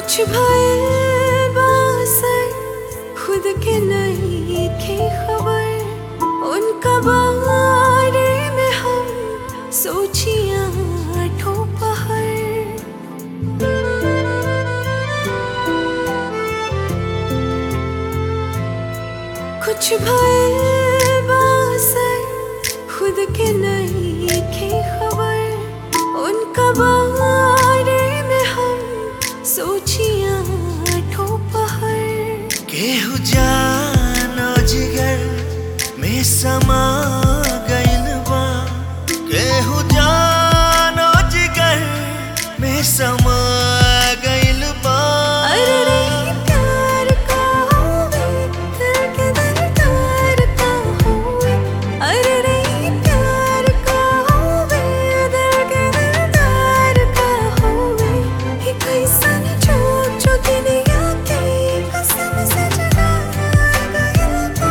कुछ भय बासर खुद के नहीं थे खबर, उनका बारे में हम सोचिया आठों पहर। कुछ भय बासर खुद के नहीं थे खबर, उनका बारे में हम सोचिया आठों पहर। केहू जानो जिगर में समा गइल बा, केहू जानो जिगर में समा गइल बा। अरे रे प्यार का होवे दिल के दिलदार का होवे, अरे रे प्यार का होवे दिल के दिलदार का होवे। ये कैसन झूठ जो दुनिया के कसम से जगा गइल बा।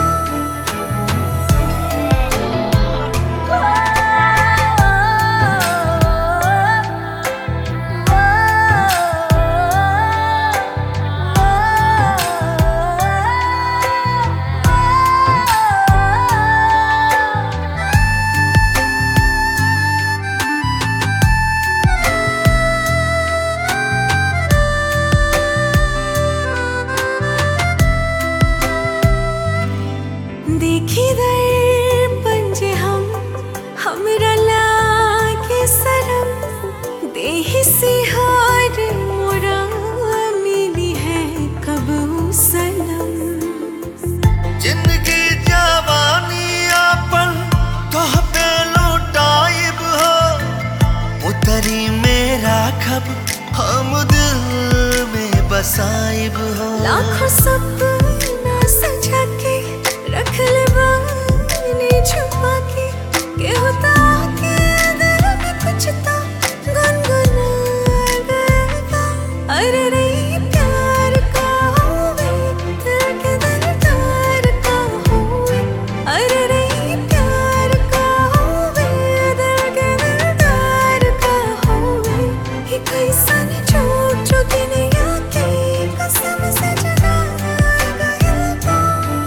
देखी दर्पण जे हमरा लागे शरम, देहि से हार मोरा मिली है कब सनम। जिंदगी जवानी अपन तोह पे लुटाइब हो, उतरी मेरा खब हम दिल में बसाइब हो। लाखों सपना सजा के रख ले बानी छुपा के होता के दिल में कुछ तो गुनगुना गया। अरे रे प्यार का होवे दिल के दिलदार का होवे, अरे रे प्यार का होवे दिल के दिलदार का होवे। ये कैसन झूठ जो दुनिया के कसम से जगा गइल बा।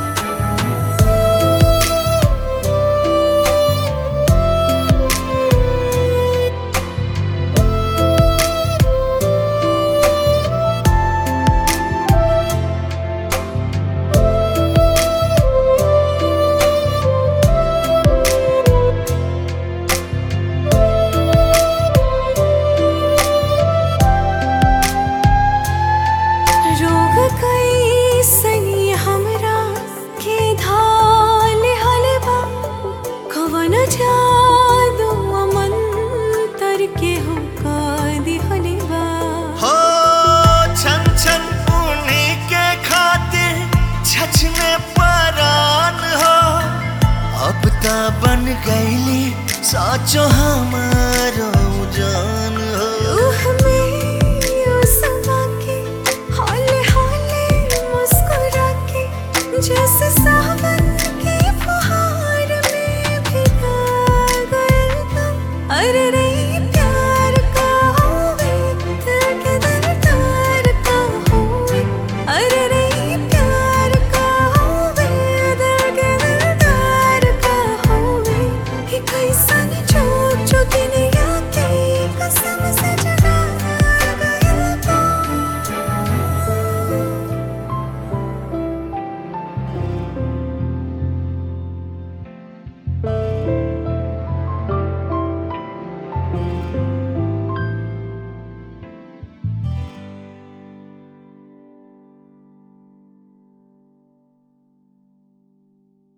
रोग कैसनी हमरा के धाल हलवा, कवन जादू मंतर के हो का दिहलवा। हो छन छन उन्हीं के खातिर छछने परान हो, अब ता बन गईली साचो हमारो जान हो। रूह में यू समा के हौले हौले मुस्कुरा के, जैसे सावन की फुहार में भिगा गए तुम। अरे